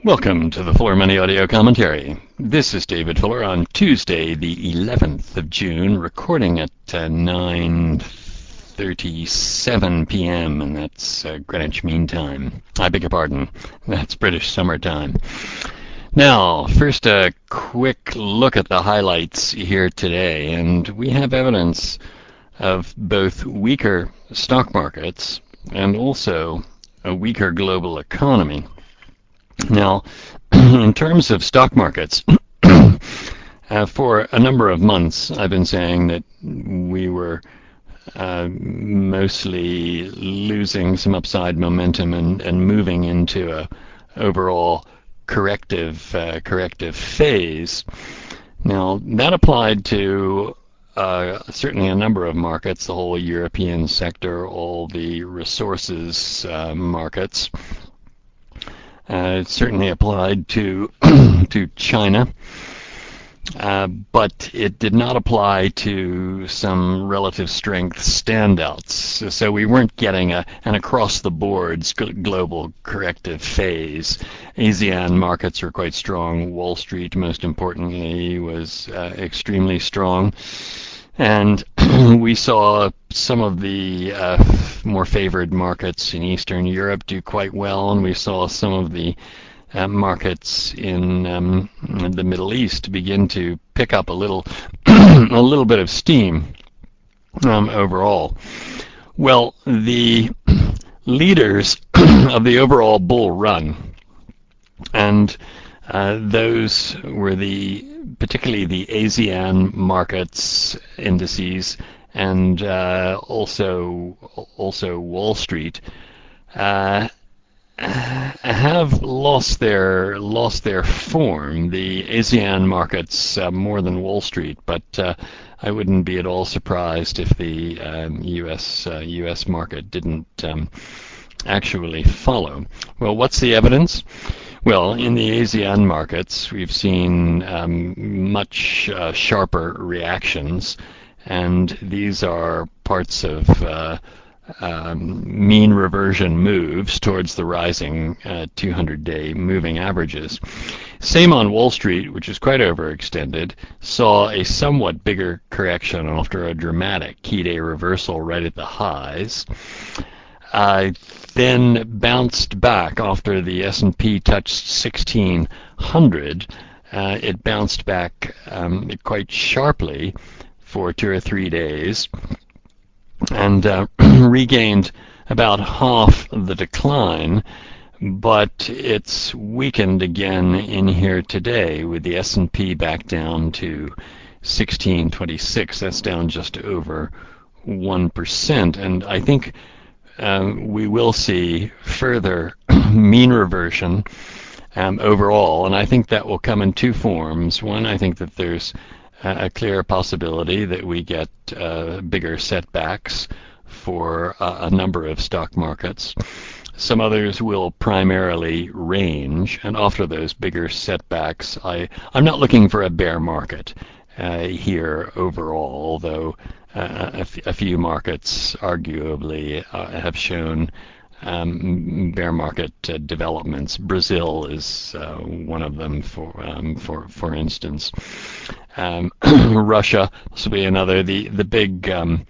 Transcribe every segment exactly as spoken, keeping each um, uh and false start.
Welcome to the Fuller Money Audio Commentary. This is David Fuller on Tuesday, the eleventh of June, recording at uh, nine thirty-seven p m, and that's uh, Greenwich Mean Time. I beg your pardon, that's British Summer Time. Now, first a quick look at the highlights here today, and we have evidence of both weaker stock markets and also a weaker global economy. Now, in terms of stock markets, uh, for a number of months I've been saying that we were uh, mostly losing some upside momentum and, and moving into a overall corrective uh, corrective phase. Now, that applied to uh, certainly a number of markets, the whole European sector, all the resources uh, markets. Uh, it certainly applied to to China, uh, but it did not apply to some relative strength standouts. So, so we weren't getting a, an across-the-board global corrective phase. ASEAN markets were quite strong. Wall Street, most importantly, was uh, extremely strong. And we saw some of the uh, more favored markets in Eastern Europe do quite well, and we saw some of the uh, markets in um, the Middle East begin to pick up a little, a little bit of steam um, overall. Well, the leaders of the overall bull run, and uh, those were the particularly the ASEAN markets indices, and uh, also also Wall Street, uh, have lost their lost their form. The ASEAN markets uh, more than Wall Street, but uh, I wouldn't be at all surprised if the um, U S uh, U S market didn't um, actually follow. Well, what's the evidence? Well, in the ASEAN markets, we've seen um, much uh, sharper reactions, and these are parts of uh, um, mean reversion moves towards the rising uh, two hundred day moving averages. Same on Wall Street, which is quite overextended, saw a somewhat bigger correction after a dramatic key day reversal right at the highs. Uh, then bounced back after the S and P touched sixteen hundred. Uh, it bounced back um, quite sharply for two or three days and uh, regained about half the decline, but it's weakened again in here today with the S and P back down to sixteen twenty-six. That's down just over one percent, and I think Um, we will see further mean reversion um, overall, and I think that will come in two forms. One, I think that there's a, a clear possibility that we get uh, bigger setbacks for uh, a number of stock markets. Some others will primarily range, and after those bigger setbacks, I, I'm not looking for a bear market uh, here overall, although Uh, a, f- a few markets arguably uh, have shown um, bear market uh, developments. Brazil is uh, one of them, for um, for for instance. Um, Russia will be another. The the big um,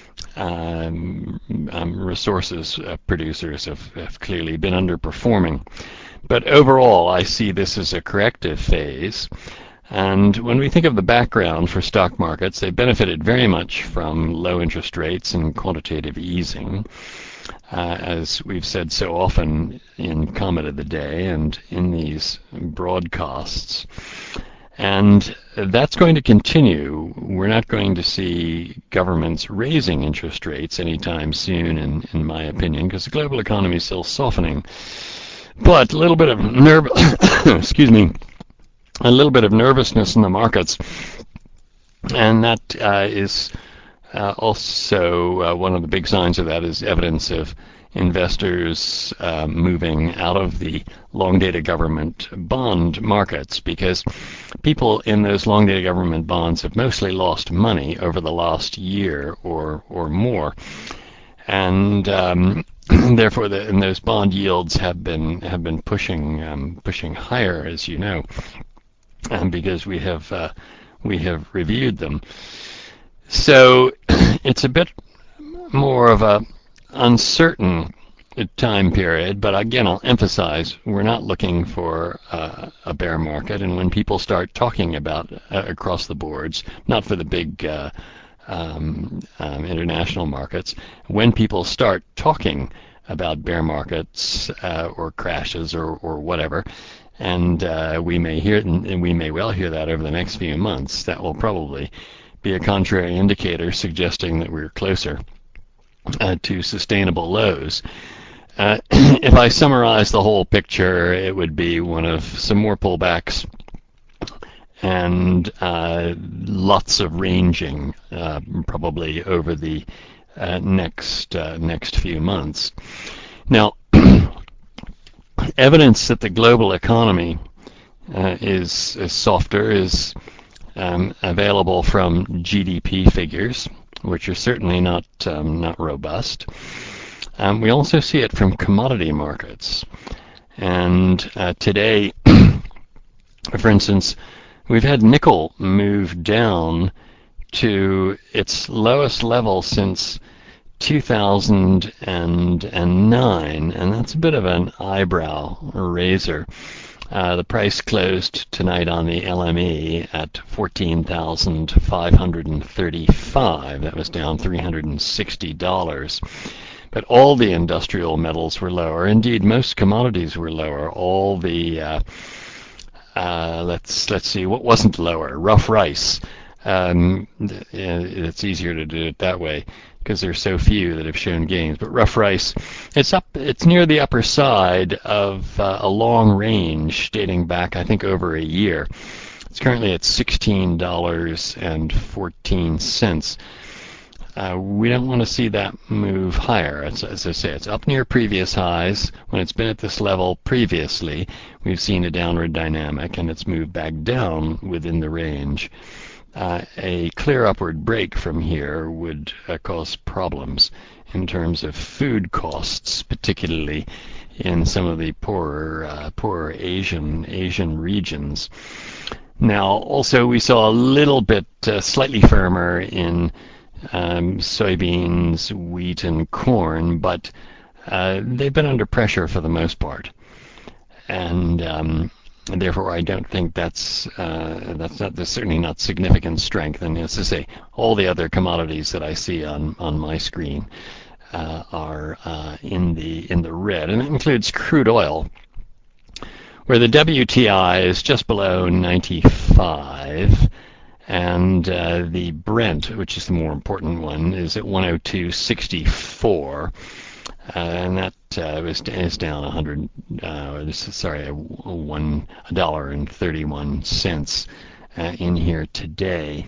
um, um, resources uh, producers have, have clearly been underperforming. But overall, I see this as a corrective phase. And when we think of the background for stock markets, they benefited very much from low interest rates and quantitative easing, uh, as we've said so often in Comment of the Day and in these broadcasts. And that's going to continue. We're not going to see governments raising interest rates anytime soon, in, in my opinion, because the global economy is still softening. But a little bit of nerve, excuse me, a little bit of nervousness in the markets, and that uh, is uh, also uh, one of the big signs of that is evidence of investors uh, moving out of the long-dated government bond markets, because people in those long-dated government bonds have mostly lost money over the last year or or more. And um, therefore, the, and those bond yields have been have been pushing um, pushing higher, as you know, um, because we have uh, we have reviewed them. So it's a bit more of a uncertain time period, but again, I'll emphasize we're not looking for uh, a bear market, and when people start talking about uh, across the boards, not for the big uh, um, um, international markets, when people start talking about bear markets uh, or crashes or, or whatever, and uh, we may hear and we may well hear that over the next few months, that will probably be a contrary indicator suggesting that we're closer uh, to sustainable lows. Uh, if I summarize the whole picture, it would be one of some more pullbacks and uh, lots of ranging, uh, probably over the uh, next uh, next few months. Now, evidence that the global economy uh, is, is softer is um, available from G D P figures, which are certainly not um, not robust. Um, we also see it from commodity markets. And uh, today, for instance, we've had nickel move down to its lowest level since two thousand nine, and that's a bit of an eyebrow raiser. Uh, the price closed tonight on the L M E at fourteen thousand five hundred thirty-five. That was down three hundred sixty dollars. But all the industrial metals were lower. Indeed, most commodities were lower. All the uh, uh, let's let's see what wasn't lower. Rough rice. Um, it's easier to do it that way because there's so few that have shown gains. But rough rice, it's up. It's near the upper side of uh, a long range dating back, I think, over a year. It's currently at sixteen dollars and fourteen cents. Uh, we don't want to see that move higher. As, as I say, it's up near previous highs. When it's been at this level previously, we've seen a downward dynamic, and it's moved back down within the range. Uh, a clear upward break from here would uh, cause problems in terms of food costs, particularly in some of the poorer, uh, poorer Asian Asian regions. Now, also, we saw a little bit uh, slightly firmer in Um, soybeans, wheat, and corn, but uh, they've been under pressure for the most part, and um, therefore I don't think that's uh, that's not there's certainly not significant strength. And as I say, all the other commodities that I see on on my screen uh, are uh, in the in the red, and it includes crude oil, where the W T I is just below ninety-five. And uh, the Brent, which is the more important one, is at one oh two sixty-four, uh, and that uh, is, is down one hundred. Uh, this is sorry, one a dollar and thirty-one cents uh, in here today.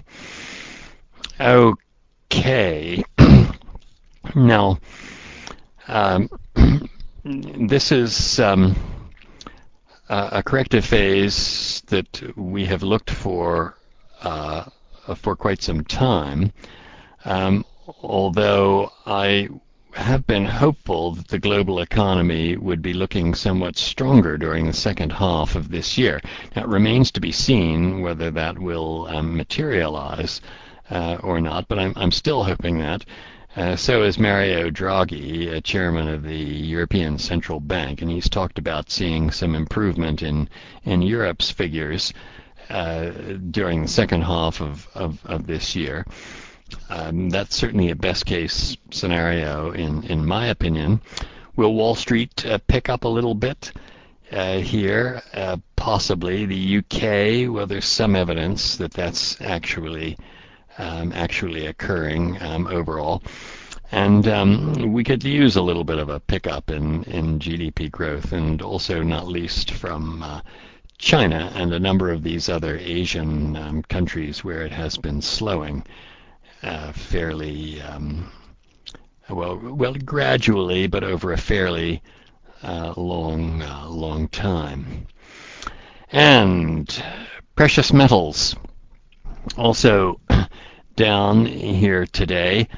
Okay, now um, this is um, a corrective phase that we have looked for. Uh, for quite some time, um, although I have been hopeful that the global economy would be looking somewhat stronger during the second half of this year. Now, it remains to be seen whether that will um, materialize uh, or not, but I'm, I'm still hoping that. Uh, so is Mario Draghi, uh, chairman of the European Central Bank, and he's talked about seeing some improvement in, in Europe's figures Uh, during the second half of, of, of this year. Um, that's certainly a best case scenario in, in my opinion. Will Wall Street uh, pick up a little bit uh, here? Uh, possibly. The U K, well, there's some evidence that that's actually um, actually occurring um, overall. And um, we could use a little bit of a pickup in, in G D P growth, and also not least from uh, China and a number of these other Asian um, countries where it has been slowing uh, fairly um, well, well, gradually, but over a fairly uh, long, uh, long time. And precious metals also down here today.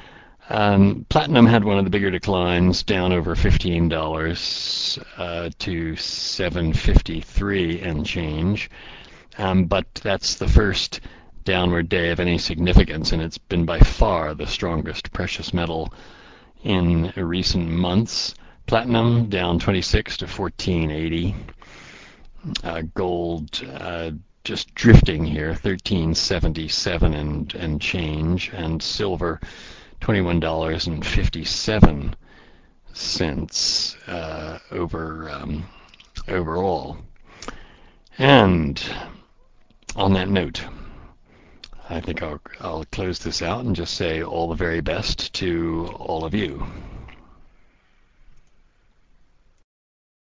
Um, platinum had one of the bigger declines, down over fifteen dollars uh, to seven fifty-three and change. Um, but that's the first downward day of any significance, and it's been by far the strongest precious metal in recent months. Platinum down twenty-six to fourteen eighty. Uh, gold uh, just drifting here, thirteen seventy-seven and and change, and silver twenty-one dollars and fifty-seven cents uh, over um, overall. And on that note, I think I'll, I'll close this out and just say all the very best to all of you.